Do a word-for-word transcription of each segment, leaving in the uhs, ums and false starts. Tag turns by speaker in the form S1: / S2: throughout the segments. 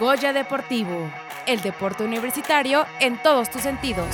S1: Goya Deportivo, el deporte universitario en todos tus sentidos.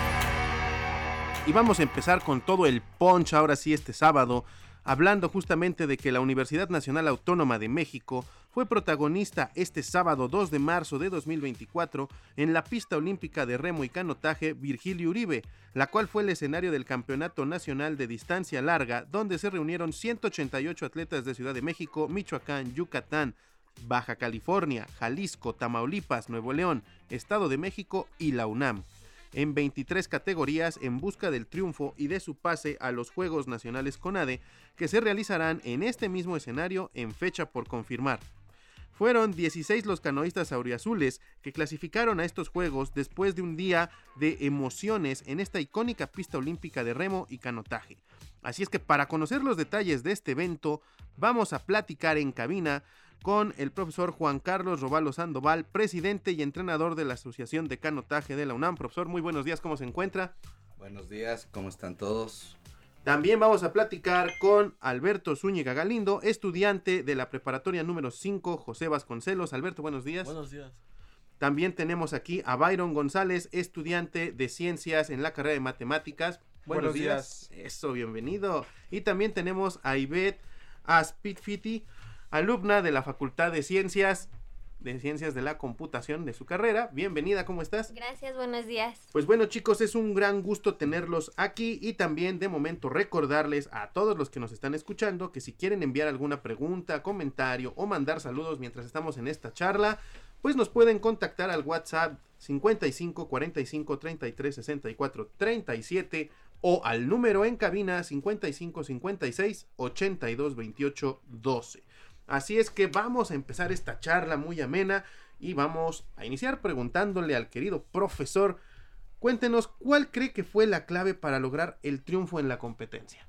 S2: Y vamos a empezar con todo el punch ahora sí este sábado, hablando justamente de que la Universidad Nacional Autónoma de México fue protagonista este sábado dos de marzo de dos mil veinticuatro en la pista olímpica de remo y canotaje Virgilio Uribe, la cual fue el escenario del Campeonato Nacional de Distancia Larga, donde se reunieron ciento ochenta y ocho atletas de Ciudad de México, Michoacán, Yucatán, Baja California, Jalisco, Tamaulipas, Nuevo León, Estado de México y la UNAM, en veintitrés categorías en busca del triunfo y de su pase a los Juegos Nacionales CONADE, que se realizarán en este mismo escenario en fecha por confirmar. Fueron dieciséis los canoístas auriazules que clasificaron a estos Juegos después de un día de emociones en esta icónica pista olímpica de remo y canotaje. Así es que para conocer los detalles de este evento, vamos a platicar en cabina con el profesor Juan Carlos Robalo Sandoval, presidente y entrenador de la Asociación de Canotaje de la UNAM. Profesor, muy buenos días, ¿cómo se encuentra?
S3: Buenos días, ¿cómo están todos?
S2: También vamos a platicar con Alberto Zúñiga Galindo, estudiante de la preparatoria número cinco, José Vasconcelos. Alberto, buenos días.
S4: Buenos días.
S2: También tenemos aquí a Byron González, estudiante de ciencias en la carrera de matemáticas. Buenos, buenos días. días. Eso, bienvenido. Y también tenemos a Ivette Aspitfiti, alumna de la Facultad de Ciencias, de Ciencias de la Computación de su carrera. Bienvenida, ¿cómo estás?
S5: Gracias, buenos días.
S2: Pues bueno, chicos, es un gran gusto tenerlos aquí y también de momento recordarles a todos los que nos están escuchando que si quieren enviar alguna pregunta, comentario o mandar saludos mientras estamos en esta charla, pues nos pueden contactar al WhatsApp cincuenta y cinco cuarenta y cinco treinta y tres sesenta y cuatro treinta y siete o al número en cabina cincuenta y cinco cincuenta y seis ochenta y dos veintiocho doce. Así es que vamos a empezar esta charla muy amena y vamos a iniciar preguntándole al querido profesor, cuéntenos cuál cree que fue la clave para lograr el triunfo en la competencia.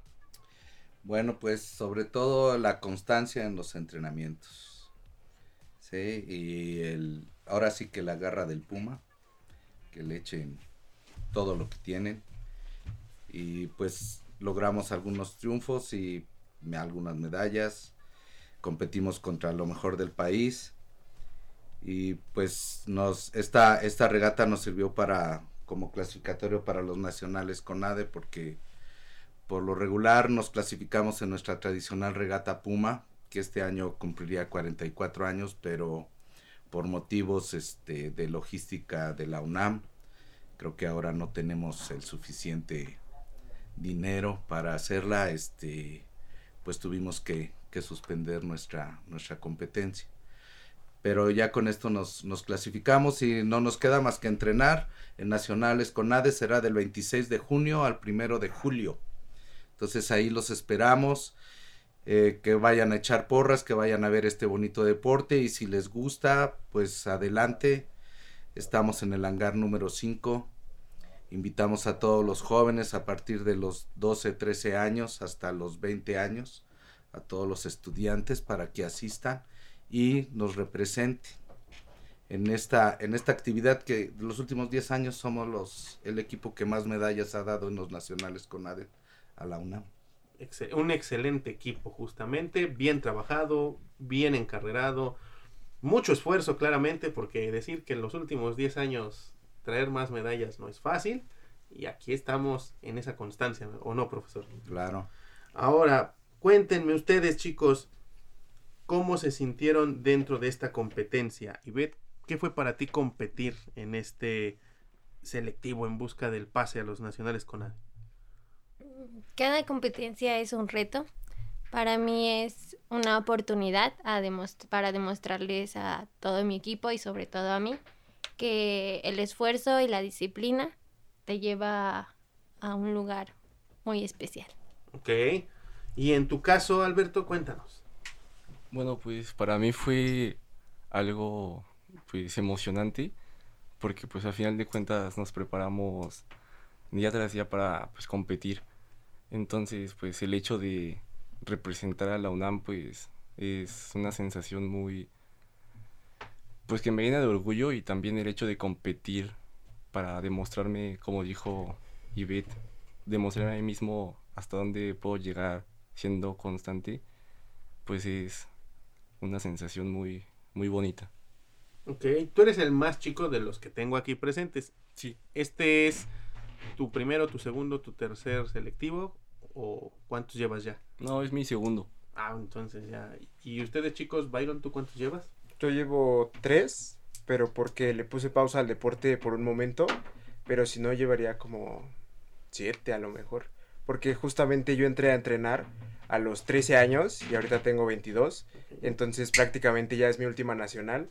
S3: Bueno, pues sobre todo la constancia en los entrenamientos, sí, y el, ahora sí que la garra del puma, que le echen todo lo que tienen y pues logramos algunos triunfos y algunas medallas. Competimos contra lo mejor del país y pues nos esta esta regata nos sirvió para como clasificatorio para los nacionales CONADE, porque por lo regular nos clasificamos en nuestra tradicional regata Puma, que este año cumpliría cuarenta y cuatro años, pero por motivos este de logística de la UNAM creo que ahora no tenemos el suficiente dinero para hacerla, este pues tuvimos que que suspender nuestra nuestra competencia, pero ya con esto nos, nos clasificamos y no nos queda más que entrenar. En nacionales CONADE será del veintiséis de junio al primero de julio, entonces ahí los esperamos, eh, que vayan a echar porras, que vayan a ver este bonito deporte y si les gusta pues adelante. Estamos en el hangar número cinco, invitamos a todos los jóvenes a partir de los doce, trece años hasta los veinte años, a todos los estudiantes para que asistan y nos representen en esta en esta actividad que de los últimos diez años somos los el equipo que más medallas ha dado en los nacionales CONADE a la UNAM.
S2: Excel, un excelente equipo justamente, bien trabajado, bien encarrerado, mucho esfuerzo claramente, porque decir que en los últimos diez años traer más medallas no es fácil y aquí estamos en esa constancia, ¿o no, profesor?
S3: Claro.
S2: Ahora, cuéntenme ustedes, chicos, ¿cómo se sintieron dentro de esta competencia? Ivette, ¿qué fue para ti competir en este selectivo en busca del pase a los nacionales CONADE?
S5: Cada competencia es un reto. Para mí es una oportunidad a demost- para demostrarles a todo mi equipo y sobre todo a mí que el esfuerzo y la disciplina te lleva a un lugar muy especial.
S2: Ok. Y en tu caso, Alberto, cuéntanos.
S4: Bueno, pues para mí fue algo pues emocionante, porque pues al final de cuentas nos preparamos día tras día para pues competir. Entonces pues el hecho de representar a la UNAM pues es una sensación muy pues que me llena de orgullo, y también el hecho de competir para demostrarme, como dijo Ivette, demostrar a mí mismo hasta dónde puedo llegar siendo constante, pues es una sensación muy muy bonita.
S2: Ok, tú eres el más chico de los que tengo aquí presentes.
S4: Sí.
S2: ¿Este es tu primero, tu segundo, tu tercer selectivo? ¿O cuántos llevas ya?
S4: No, es mi segundo.
S2: Ah, entonces ya. ¿Y ustedes, chicos, Byron, tú cuántos llevas?
S6: Yo llevo tres, pero porque le puse pausa al deporte por un momento, pero si no llevaría como siete a lo mejor. Porque justamente yo entré a entrenar a los trece años y ahorita tengo veintidós, entonces prácticamente ya es mi última nacional,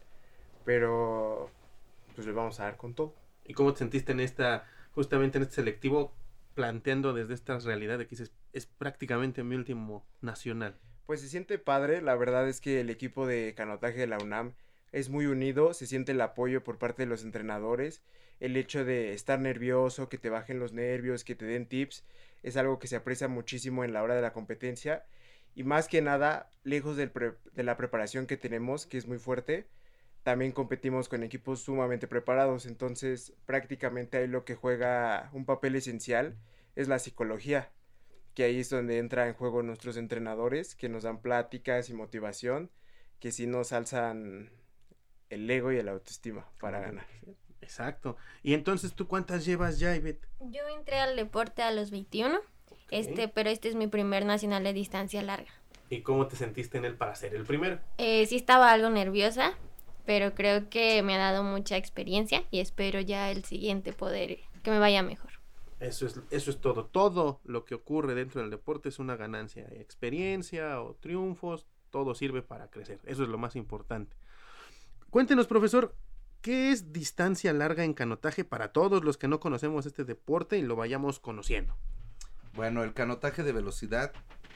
S6: pero pues le vamos a dar con todo.
S2: ¿Y cómo te sentiste en esta, justamente en este selectivo, planteando desde esta realidad de que dices, es prácticamente mi último nacional?
S6: Pues se siente padre, la verdad es que el equipo de canotaje de la UNAM es muy unido, se siente el apoyo por parte de los entrenadores, el hecho de estar nervioso, que te bajen los nervios, que te den tips, es algo que se aprecia muchísimo en la hora de la competencia, y más que nada, lejos del pre- de la preparación que tenemos, que es muy fuerte, también competimos con equipos sumamente preparados, entonces prácticamente ahí lo que juega un papel esencial es la psicología, que ahí es donde entra en juego nuestros entrenadores, que nos dan pláticas y motivación, que sí nos alzan el ego y el autoestima para ganar.
S2: Exacto. Y entonces, ¿tú cuántas llevas ya, Ivette?
S5: Yo entré al deporte a los veintiuno, este, pero este es mi primer nacional de distancia larga.
S2: ¿Y cómo te sentiste en él para ser el primero?
S5: Eh, sí estaba algo nerviosa, pero creo que me ha dado mucha experiencia y espero ya el siguiente poder que me vaya mejor.
S2: Eso es, eso es todo. Todo lo que ocurre dentro del deporte es una ganancia. Experiencia o triunfos, todo sirve para crecer. Eso es lo más importante. Cuéntenos, profesor, ¿qué es distancia larga en canotaje para todos los que no conocemos este deporte y lo vayamos conociendo?
S3: Bueno, el canotaje de velocidad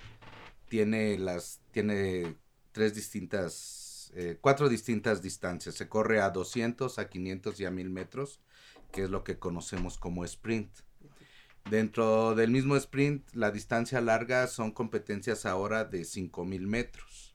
S3: tiene las tiene tres distintas, eh, cuatro distintas distancias. Se corre a doscientos, a quinientos y a mil metros, que es lo que conocemos como sprint. Dentro del mismo sprint, la distancia larga son competencias ahora de cinco mil metros.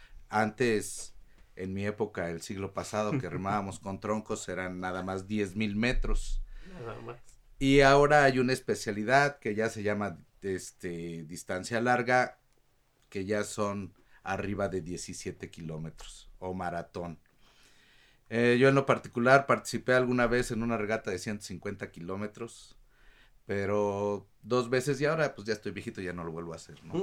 S3: Antes, en mi época, el siglo pasado, que remábamos con troncos, eran nada más diez mil metros.
S2: Nada más.
S3: Y ahora hay una especialidad que ya se llama este, distancia larga, que ya son arriba de diecisiete kilómetros, o maratón. Eh, yo en lo particular participé alguna vez en una regata de ciento cincuenta kilómetros, pero dos veces y ahora pues ya estoy viejito, ya no lo vuelvo a hacer, ¿no?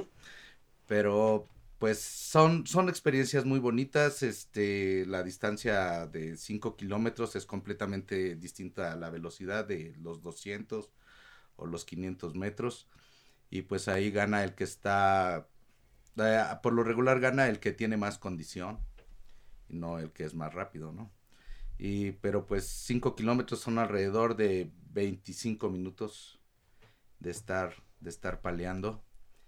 S3: Pero pues son, son experiencias muy bonitas. Este, la distancia de cinco kilómetros es completamente distinta a la velocidad de los doscientos o los quinientos metros, y pues ahí gana el que está, eh, por lo regular gana el que tiene más condición y no el que es más rápido, ¿no? Y pero pues cinco kilómetros son alrededor de veinticinco minutos de estar de estar paleando,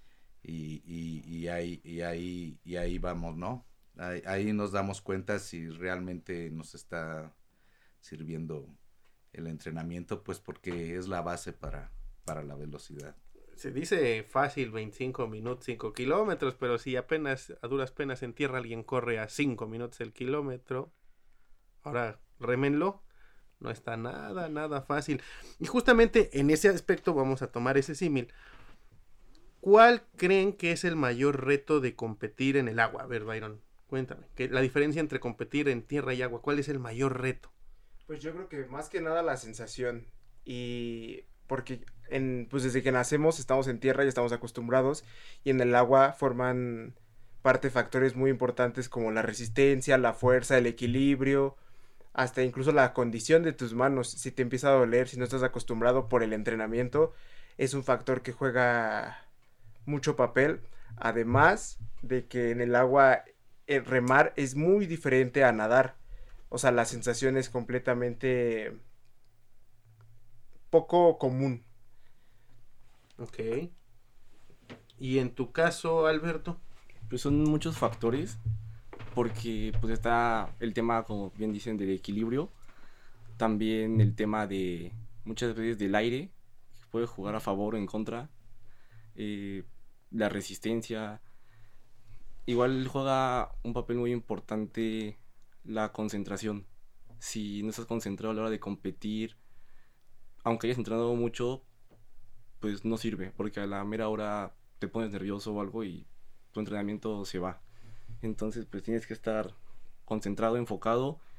S3: y, y, y ahí y ahí y ahí vamos, ¿no? Ahí, ahí nos damos cuenta si realmente nos está sirviendo el entrenamiento, pues porque es la base para para la velocidad.
S2: Se dice fácil veinticinco minutos, cinco kilómetros, pero si apenas, a duras penas en tierra alguien corre a cinco minutos el kilómetro, ahora rémenlo, no está nada, nada fácil. Y justamente en ese aspecto vamos a tomar ese símil. ¿Cuál creen que es el mayor reto de competir en el agua? A ver, Byron, cuéntame, ¿qué, la diferencia entre competir en tierra y agua, ¿cuál es el mayor reto?
S6: Pues yo creo que más que nada la sensación, y porque en, pues desde que nacemos estamos en tierra y estamos acostumbrados, y en el agua forman parte factores muy importantes como la resistencia, la fuerza, el equilibrio, hasta incluso la condición de tus manos. Si te empieza a doler, si no estás acostumbrado por el entrenamiento, es un factor que juega mucho papel, además de que en el agua el remar es muy diferente a nadar. O sea, la sensación es completamente poco común.
S2: Ok. ¿Y en tu caso, Alberto?
S4: Pues son muchos factores, porque pues está el tema, como bien dicen, del equilibrio, también el tema de muchas veces del aire, que puede jugar a favor o en contra, eh, la resistencia, igual juega un papel muy importante la concentración. Si no estás concentrado a la hora de competir, aunque hayas entrenado mucho, pues no sirve, porque a la mera hora te pones nervioso o algo y tu entrenamiento se va. Entonces pues tienes que estar concentrado, enfocado,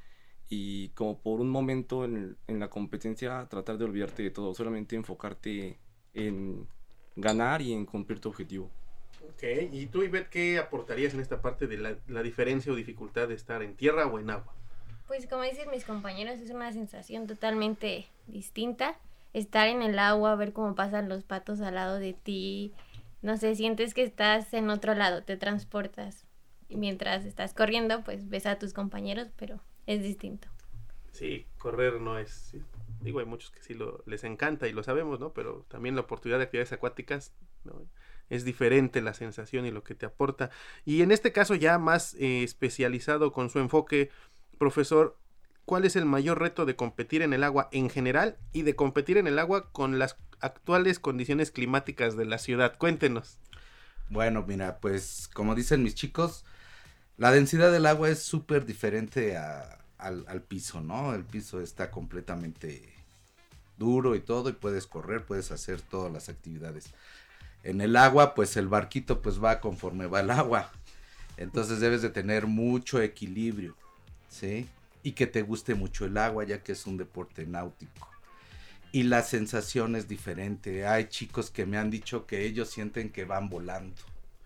S4: y como por un momento en, en la competencia tratar de olvidarte de todo, solamente enfocarte en ganar y en cumplir tu objetivo.
S2: Ok, y tú, Ivette, ¿qué aportarías en esta parte de la, la diferencia o dificultad de estar en tierra o en agua?
S5: Pues como dicen mis compañeros, es una sensación totalmente distinta. Estar en el agua, ver cómo pasan los patos al lado de ti, no sé, sientes que estás en otro lado, te transportas. Y mientras estás corriendo, pues ves a tus compañeros, pero es distinto.
S2: Sí, correr no es, sí, digo, hay muchos que sí lo, les encanta y lo sabemos, ¿no? Pero también la oportunidad de actividades acuáticas, ¿no? Es diferente la sensación y lo que te aporta. Y en este caso ya más eh, especializado con su enfoque, profesor, ¿cuál es el mayor reto de competir en el agua en general y de competir en el agua con las actuales condiciones climáticas de la ciudad? Cuéntenos.
S3: Bueno, mira, pues como dicen mis chicos, la densidad del agua es súper diferente a, al, al piso, ¿no? El piso está completamente duro y todo, y puedes correr, puedes hacer todas las actividades. En el agua, pues el barquito pues va conforme va el agua. Entonces debes de tener mucho equilibrio, ¿sí? Y que te guste mucho el agua, ya que es un deporte náutico. Y la sensación es diferente. Hay chicos que me han dicho que ellos sienten que van volando,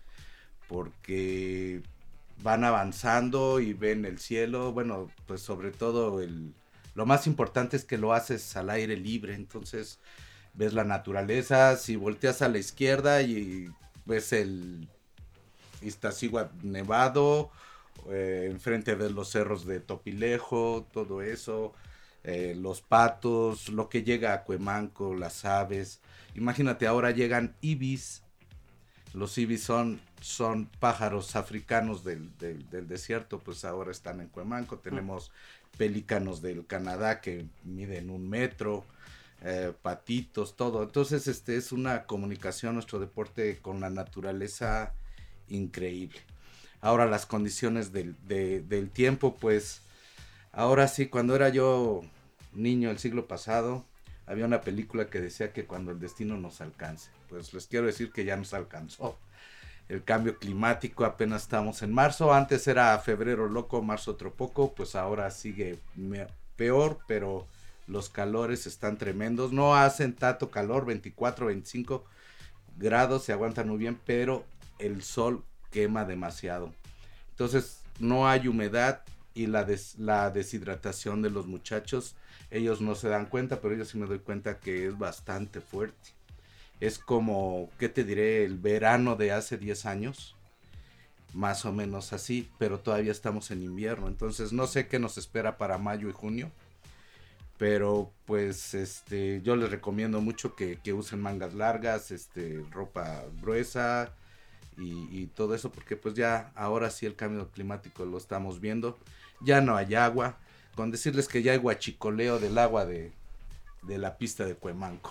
S3: porque van avanzando y ven el cielo. Bueno, pues sobre todo el, lo más importante es que lo haces al aire libre, entonces ves la naturaleza. Si volteas a la izquierda y ves el Iztaccíhuatl nevado, eh, enfrente ves los cerros de Topilejo, todo eso, eh, los patos, lo que llega a Cuemanco, las aves. Imagínate, ahora llegan ibis. Los ibis son, son pájaros africanos del, del, del desierto, pues ahora están en Cuemanco. Tenemos pelícanos del Canadá que miden un metro. Eh, patitos, todo. Entonces, este es una comunicación, nuestro deporte con la naturaleza increíble. Ahora las condiciones del, de, del tiempo, pues, ahora sí, cuando era yo niño el siglo pasado, había una película que decía que cuando el destino nos alcance, pues les quiero decir que ya nos alcanzó. El cambio climático, apenas estamos en marzo, antes era febrero loco, marzo otro poco, pues ahora sigue peor, pero los calores están tremendos, no hacen tanto calor, veinticuatro, veinticinco grados, se aguantan muy bien, pero el sol quema demasiado. Entonces no hay humedad y la, des, la deshidratación de los muchachos, ellos no se dan cuenta, pero yo sí me doy cuenta que es bastante fuerte. Es como, ¿qué te diré? El verano de hace diez años, más o menos así, pero todavía estamos en invierno, entonces no sé qué nos espera para mayo y junio. Pero pues este yo les recomiendo mucho que, que usen mangas largas, este ropa gruesa y, y todo eso, porque pues ya ahora sí el cambio climático lo estamos viendo. Ya no hay agua, con decirles que ya hay guachicoleo del agua de, de la pista de Cuemanco.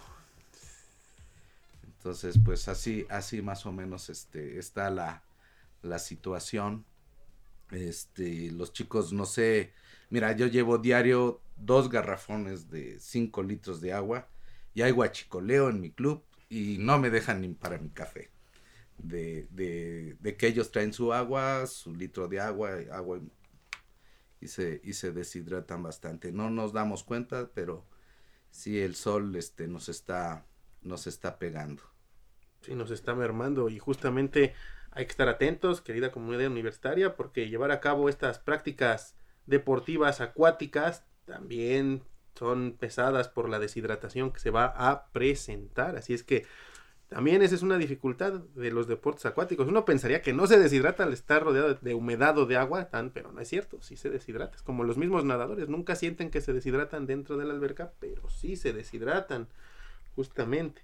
S3: Entonces pues así, así más o menos este está la, la situación. Este, los chicos, no sé, mira, yo llevo diario dos garrafones de cinco litros de agua y hay guachicoleo en mi club y no me dejan ni para mi café. De, de, de que ellos traen su agua, su litro de agua, agua y se, y se deshidratan bastante. No nos damos cuenta, pero sí el sol este, nos está, nos está pegando.
S2: Sí, nos está mermando y justamente hay que estar atentos, querida comunidad universitaria, porque llevar a cabo estas prácticas deportivas acuáticas también son pesadas por la deshidratación que se va a presentar. Así es que también esa es una dificultad de los deportes acuáticos. Uno pensaría que no se deshidrata al estar rodeado de humedad o de agua, tan, pero no es cierto, sí se deshidrata. Es como los mismos nadadores, nunca sienten que se deshidratan dentro de la alberca, pero sí se deshidratan, justamente.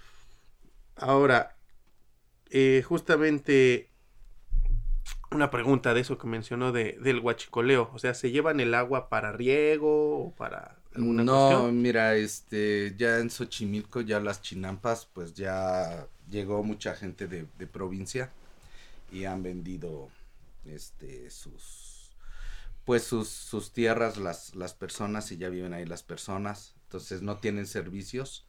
S2: Ahora, eh, justamente una pregunta de eso que mencionó de, del huachicoleo. O sea, ¿se llevan el agua para riego o para alguna
S3: no,
S2: cuestión?
S3: Mira, este, ya en Xochimilco, ya las chinampas, pues ya llegó mucha gente de, de provincia y han vendido, este, sus, pues sus, sus tierras, las, las personas, y ya viven ahí las personas. Entonces no tienen servicios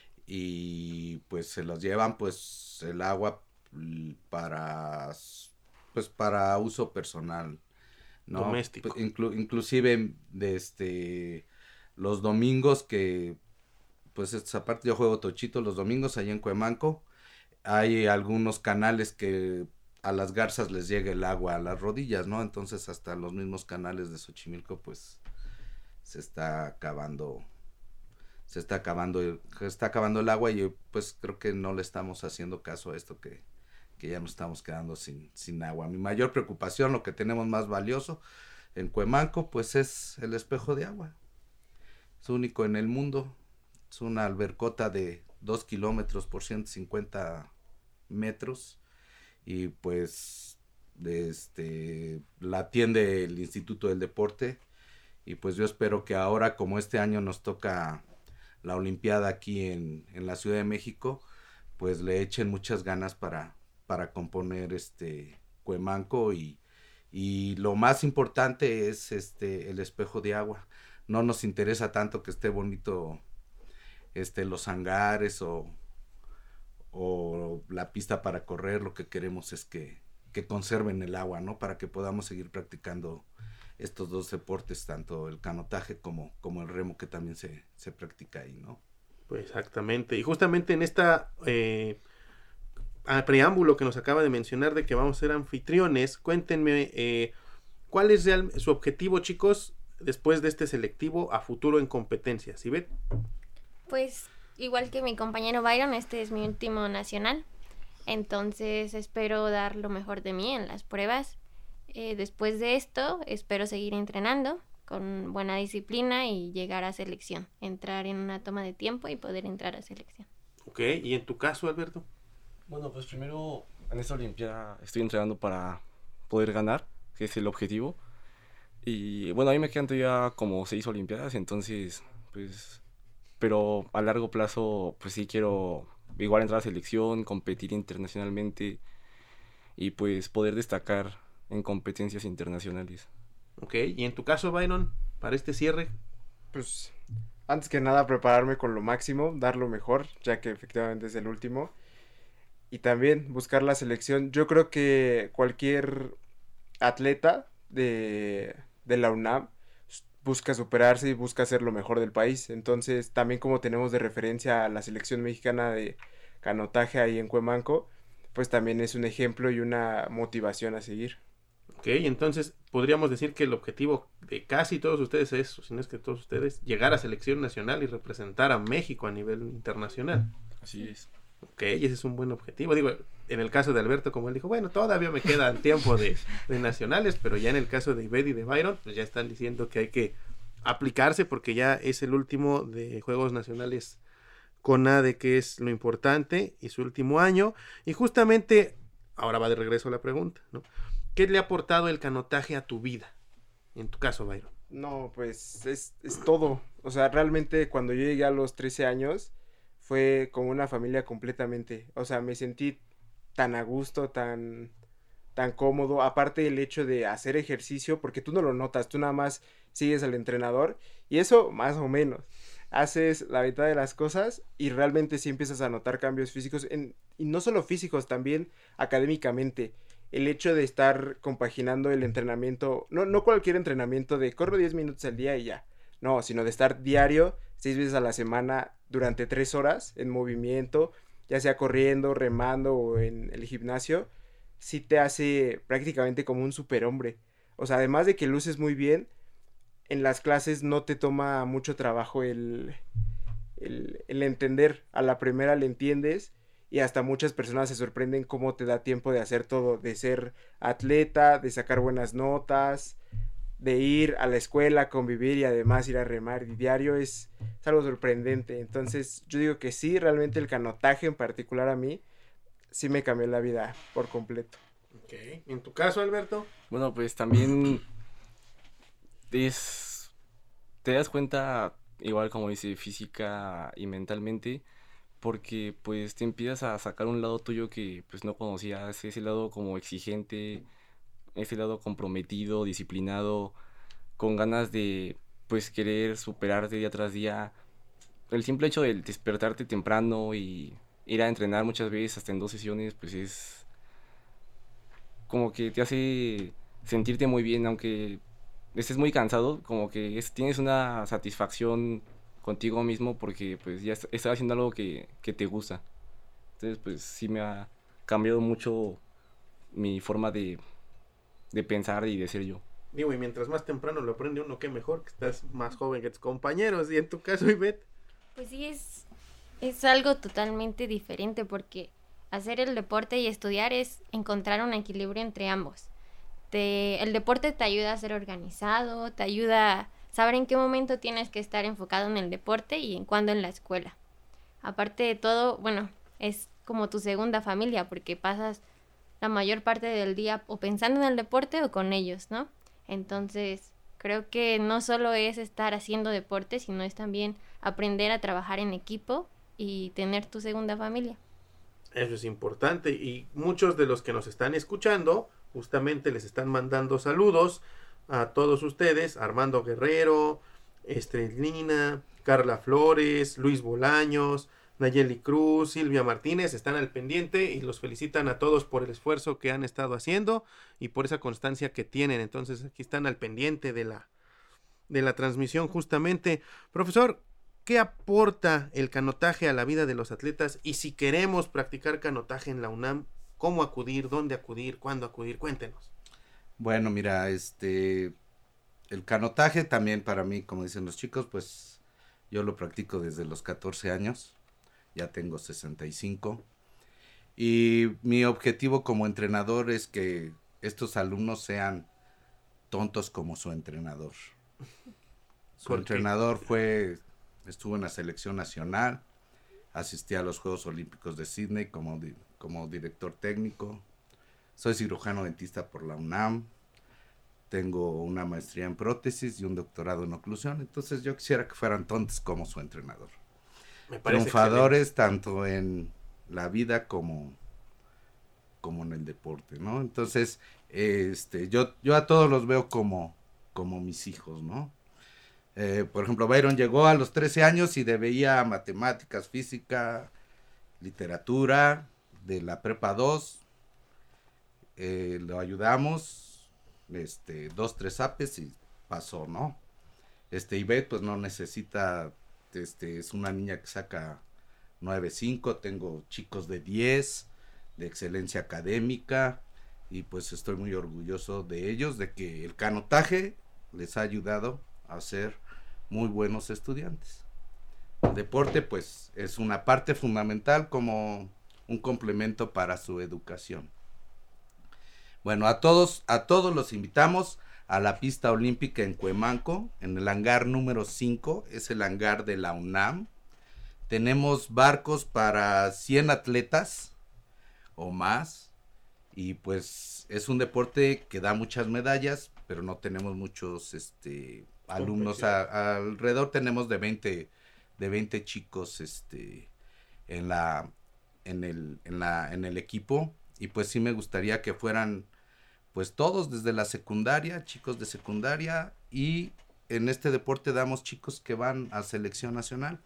S3: y pues se los llevan, pues, el agua para, pues, para uso personal ¿no?
S2: doméstico.
S3: Inclu- inclusive de este los domingos que pues esta parte yo juego tochito los domingos allá en Cuemanco, hay algunos canales que a las garzas les llega el agua a las rodillas, ¿no? Entonces hasta los mismos canales de Xochimilco pues se está acabando se está acabando se está acabando el agua y pues creo que no le estamos haciendo caso a esto que, que ya nos estamos quedando sin, sin agua. Mi mayor preocupación, lo que tenemos más valioso en Cuemanco, pues es el espejo de agua. Es único en el mundo. Es una albercota de dos kilómetros por ciento cincuenta metros y pues este la atiende el Instituto del Deporte y pues yo espero que ahora, como este año nos toca la Olimpiada aquí en, en la Ciudad de México, pues le echen muchas ganas para, para componer este Cuemanco y, y lo más importante es este el espejo de agua. No nos interesa tanto que esté bonito este los hangares o, o la pista para correr, lo que queremos es que, que conserven el agua, ¿no? Para que podamos seguir practicando estos dos deportes, tanto el canotaje como, como el remo, que también se, se practica ahí, ¿no?
S2: Pues exactamente, y justamente en esta eh, preámbulo que nos acaba de mencionar de que vamos a ser anfitriones, cuéntenme eh, cuál es real, su objetivo, chicos, después de este selectivo a futuro en competencias. ¿Sí ven?
S5: Pues igual que mi compañero Byron, este es mi último nacional, entonces espero dar lo mejor de mí en las pruebas. Eh, después de esto espero seguir entrenando con buena disciplina y llegar a selección, entrar en una toma de tiempo y poder entrar a selección.
S2: Ok, ¿y en tu caso, Alberto?
S4: Bueno, pues primero en esta Olimpiada estoy entrenando para poder ganar, que es el objetivo. Y bueno, a mí me quedan todavía como seis Olimpiadas, entonces pues... Pero a largo plazo pues sí quiero igual entrar a selección, competir internacionalmente y pues poder destacar en competencias internacionales.
S2: Ok, ¿y en tu caso, Byron, para este cierre?
S6: Pues antes que nada prepararme con lo máximo, dar lo mejor, ya que efectivamente es el último. Y también buscar la selección. Yo creo que cualquier atleta de, de la UNAM busca superarse y busca ser lo mejor del país. Entonces también como tenemos de referencia a la selección mexicana de canotaje ahí en Cuemanco, pues también es un ejemplo y una motivación a seguir.
S2: Ok, entonces podríamos decir que el objetivo de casi todos ustedes es, si no es que todos ustedes, llegar a selección nacional y representar a México a nivel internacional.
S4: Así es.
S2: Ok, ese es un buen objetivo. Digo, en el caso de Alberto, como él dijo, bueno, todavía me queda tiempo de, de nacionales, pero ya en el caso de Ivette y de Byron, pues ya están diciendo que hay que aplicarse porque ya es el último de Juegos Nacionales con A D E, que es lo importante, y su último año. Y justamente, ahora va de regreso la pregunta, ¿no? ¿Qué le ha aportado el canotaje a tu vida? En tu caso, Byron.
S6: No, pues es, es todo. O sea, realmente cuando yo llegué a los trece años fue como una familia completamente. O sea, me sentí tan a gusto, tan, tan cómodo. Aparte del hecho de hacer ejercicio, porque tú no lo notas, tú nada más sigues al entrenador y eso más o menos. Haces la mitad de las cosas y realmente sí empiezas a notar cambios físicos, en, y no solo físicos, también académicamente. El hecho de estar compaginando el entrenamiento, no, no cualquier entrenamiento de corro diez minutos al día y ya, no, sino de estar diario, seis veces a la semana, durante tres horas en movimiento, ya sea corriendo, remando o en el gimnasio, sí te hace prácticamente como un superhombre. O sea, además de que luces muy bien, en las clases no te toma mucho trabajo el, el, el entender. A la primera le entiendes. Y hasta muchas personas se sorprenden cómo te da tiempo de hacer todo, de ser atleta, de sacar buenas notas, de ir a la escuela, convivir y además ir a remar diario, es, es algo sorprendente. Entonces yo digo que sí, realmente el canotaje en particular a mí, sí me cambió la vida por completo.
S2: Ok, ¿en tu caso, Alberto?
S4: Bueno, pues también es, te das cuenta, igual como dice, física y mentalmente, porque pues te empiezas a sacar un lado tuyo que pues no conocías, ese lado como exigente, ese lado comprometido, disciplinado, con ganas de pues querer superarte día tras día. El simple hecho de despertarte temprano y ir a entrenar muchas veces hasta en dos sesiones, pues es como que te hace sentirte muy bien, aunque estés muy cansado, como que es, tienes una satisfacción contigo mismo porque pues ya est- estás haciendo algo que, que te gusta. Entonces pues sí me ha cambiado mucho mi forma de, de pensar y de ser yo.
S2: Digo, y mientras más temprano lo aprende uno, qué mejor, que estás más joven que tus compañeros. Y en tu caso, Ivette.
S5: Pues sí, es, es algo totalmente diferente porque hacer el deporte y estudiar es encontrar un equilibrio entre ambos. Te, el deporte te ayuda a ser organizado, te ayuda a saber en qué momento tienes que estar enfocado en el deporte y en cuándo en la escuela. Aparte de todo, bueno, es como tu segunda familia porque pasas la mayor parte del día o pensando en el deporte o con ellos, ¿no? Entonces, creo que no solo es estar haciendo deporte, sino es también aprender a trabajar en equipo y tener tu segunda familia.
S2: Eso es importante y muchos de los que nos están escuchando justamente les están mandando saludos a todos ustedes, Armando Guerrero, Estrelina, Carla Flores, Luis Bolaños, Nayeli Cruz, Silvia Martínez, están al pendiente y los felicitan a todos por el esfuerzo que han estado haciendo y por esa constancia que tienen. Entonces aquí están al pendiente de la, de la transmisión justamente. Profesor, ¿qué aporta el canotaje a la vida de los atletas? Y si queremos practicar canotaje en la UNAM, ¿cómo acudir? ¿Dónde acudir? ¿Cuándo acudir? Cuéntenos.
S3: Bueno, mira, este, el canotaje también para mí, como dicen los chicos, pues yo lo practico desde los catorce años, ya tengo sesenta y cinco, y mi objetivo como entrenador es que estos alumnos sean tontos como su entrenador. Su entrenador fue, estuvo en la selección nacional, asistí a los Juegos Olímpicos de Sydney como, di, como director técnico, soy cirujano dentista por la UNAM, tengo una maestría en prótesis y un doctorado en oclusión, entonces yo quisiera que fueran tontos como su entrenador.
S2: Me parece
S3: Triunfadores
S2: excelente.
S3: tanto en la vida como, como en el deporte, ¿no? Entonces, este, yo, yo a todos los veo como, como mis hijos, ¿no? Eh, por ejemplo, Byron llegó a los trece años y veía matemáticas, física, literatura, de la prepa dos, eh, lo ayudamos, este, dos, tres apes y pasó, ¿no? Este, Ivette, pues no necesita, este, es una niña que saca nueve cinco, tengo chicos de diez, de excelencia académica, y pues estoy muy orgulloso de ellos, de que el canotaje les ha ayudado a ser muy buenos estudiantes. El deporte pues es una parte fundamental como un complemento para su educación. Bueno, a todos, a todos los invitamos a la pista olímpica en Cuemanco, en el hangar número cinco, es el hangar de la UNAM. Tenemos barcos para cien atletas o más, y pues es un deporte que da muchas medallas, pero no tenemos muchos este alumnos a, a, alrededor, tenemos de veinte de veinte chicos este en la en el en la en el equipo, y pues sí me gustaría que fueran pues todos desde la secundaria, chicos de secundaria, y en este deporte damos chicos que van a selección nacional.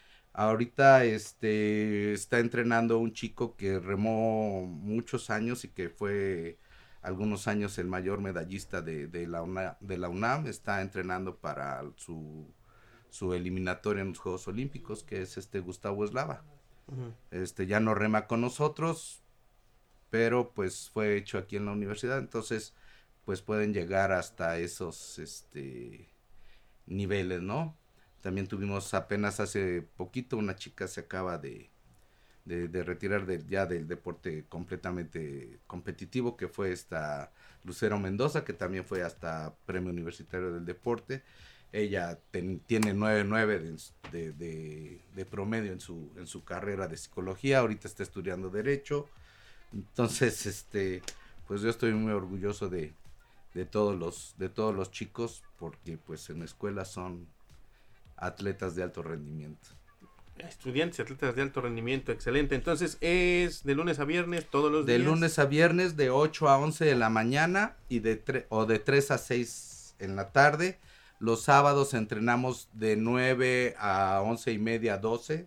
S3: Ahorita este está entrenando un chico que remó muchos años y que fue algunos años el mayor medallista de, de, la, UNAM, de la UNAM, está entrenando para su, su eliminatoria en los Juegos Olímpicos, que es este Gustavo Eslava. Uh-huh. Este ya no rema con nosotros, pero pues fue hecho aquí en la universidad, entonces pues pueden llegar hasta esos este niveles, ¿no? También tuvimos apenas hace poquito, una chica se acaba de, de, de retirar de, ya del deporte completamente competitivo, que fue esta Lucero Mendoza, que también fue hasta premio universitario del deporte. Ella ten, tiene nueve nueve de, de, de, de promedio en su, en su carrera de psicología, ahorita está estudiando derecho. Entonces, este, pues yo estoy muy orgulloso de, de todos los, de todos los chicos, porque pues en la escuela son atletas de alto rendimiento.
S2: Estudiantes y atletas de alto rendimiento, excelente. Entonces es de lunes a viernes todos los
S3: de
S2: días.
S3: De lunes a viernes de ocho a once de la mañana y de tre- o de tres a seis en la tarde. Los sábados entrenamos de nueve a once y media, doce,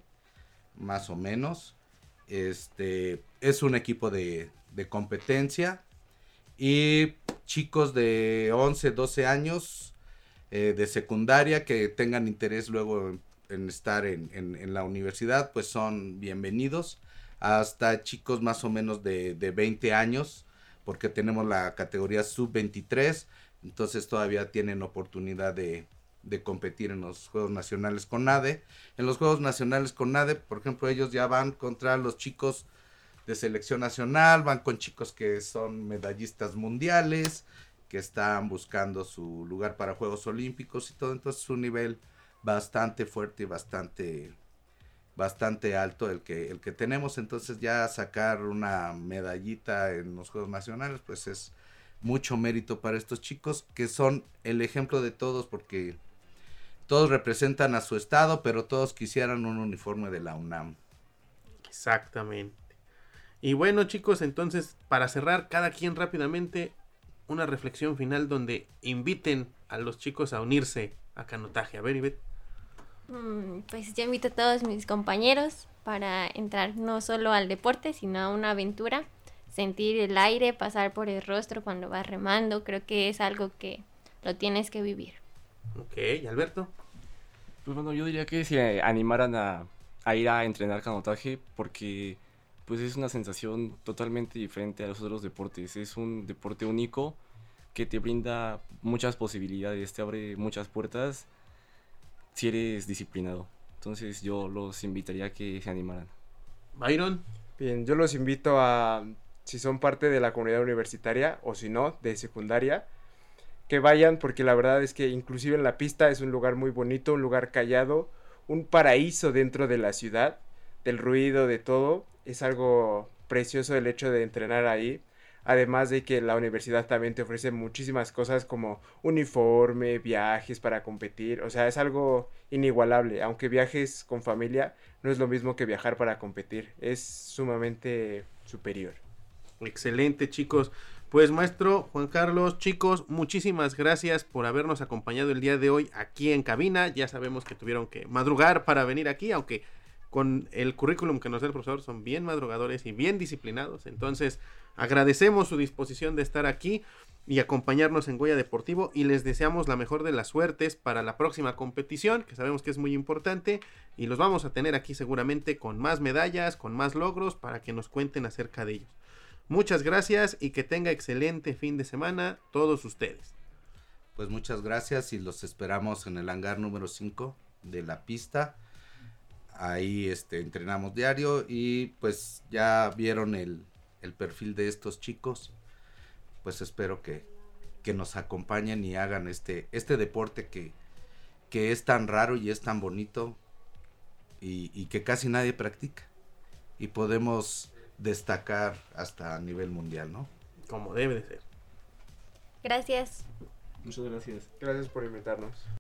S3: más o menos. Este es un equipo de, de competencia y chicos de once, doce años eh, de secundaria que tengan interés luego en, en estar en, en, en la universidad, pues son bienvenidos. Hasta chicos más o menos de, de veinte años, porque tenemos la categoría sub veintitrés, entonces todavía tienen oportunidad de, de competir en los Juegos Nacionales CONADE. En los Juegos Nacionales CONADE, por ejemplo, ellos ya van contra los chicos de selección nacional, van con chicos que son medallistas mundiales, que están buscando su lugar para Juegos Olímpicos y todo, entonces es un nivel bastante fuerte y bastante... bastante alto el que el que tenemos, entonces ya sacar una medallita en los Juegos Nacionales pues es mucho mérito para estos chicos que son el ejemplo de todos, porque todos representan a su estado, pero todos quisieran un uniforme de la UNAM.
S2: Exactamente. Y bueno, chicos, entonces para cerrar, cada quien rápidamente una reflexión final donde inviten a los chicos a unirse a canotaje. A ver, Ivette.
S5: Pues yo invito a todos mis compañeros para entrar no solo al deporte, sino a una aventura, sentir el aire, pasar por el rostro cuando vas remando, creo que es algo que lo tienes que vivir.
S2: Ok, ¿y Alberto?
S4: Pues bueno, yo diría que se animaran a, a ir a entrenar canotaje, porque pues es una sensación totalmente diferente a los otros deportes. Es un deporte único que te brinda muchas posibilidades, te abre muchas puertas si eres disciplinado. Entonces yo los invitaría a que se animaran.
S2: Byron.
S6: Bien, yo los invito a, si son parte de la comunidad universitaria o si no, de secundaria, que vayan, porque la verdad es que inclusive en la pista es un lugar muy bonito, un lugar callado, un paraíso dentro de la ciudad, del ruido, de todo. Es algo precioso el hecho de entrenar ahí. Además de que la universidad también te ofrece muchísimas cosas como uniforme, viajes para competir. O sea, es algo inigualable. Aunque viajes con familia, no es lo mismo que viajar para competir. Es sumamente superior.
S2: Excelente, chicos. Pues maestro Juan Carlos, chicos, muchísimas gracias por habernos acompañado el día de hoy aquí en cabina. Ya sabemos que tuvieron que madrugar para venir aquí, aunque con el currículum que nos da el profesor son bien madrugadores y bien disciplinados. Entonces agradecemos su disposición de estar aquí y acompañarnos en Goya Deportivo, y les deseamos la mejor de las suertes para la próxima competición, que sabemos que es muy importante, y los vamos a tener aquí seguramente con más medallas, con más logros, para que nos cuenten acerca de ellos. Muchas gracias y que tenga excelente fin de semana todos ustedes.
S3: Pues muchas gracias y los esperamos en el hangar número cinco de la pista. Ahí este, entrenamos diario y pues ya vieron el, el perfil de estos chicos. Pues espero que, que nos acompañen y hagan este, este deporte que, que es tan raro y es tan bonito y, y que casi nadie practica. Y podemos destacar hasta a nivel mundial, ¿no?
S2: Como debe de ser.
S5: Gracias.
S4: Muchas gracias.
S6: Gracias por invitarnos.